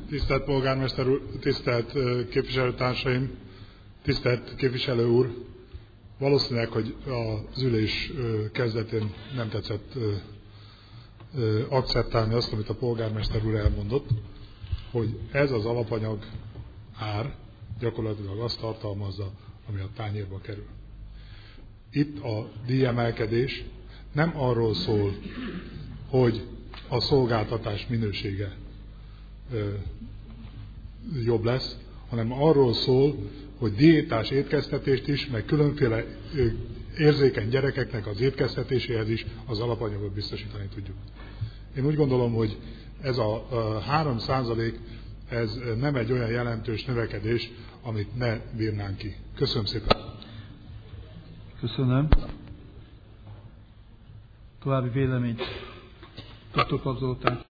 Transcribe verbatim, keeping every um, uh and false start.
Tisztelt polgármester úr, tisztelt képviselőtársaim, tisztelt képviselő úr! Valószínűleg, hogy az ülés kezdetén nem tetszett akceptálni azt, amit a polgármester úr elmondott, hogy ez az alapanyag ár gyakorlatilag azt tartalmazza, ami a tányérba kerül. Itt a díjemelkedés nem arról szól, hogy a szolgáltatás minősége jobb lesz, hanem arról szól, hogy diétás étkeztetést is, meg különféle érzékeny gyerekeknek az étkeztetéséhez is az alapanyagot biztosítani tudjuk. Én úgy gondolom, hogy ez a három százalék ez nem egy olyan jelentős növekedés, amit ne bírnánk ki. Köszönöm szépen! Köszönöm. További véleményt. doktor Zoltán.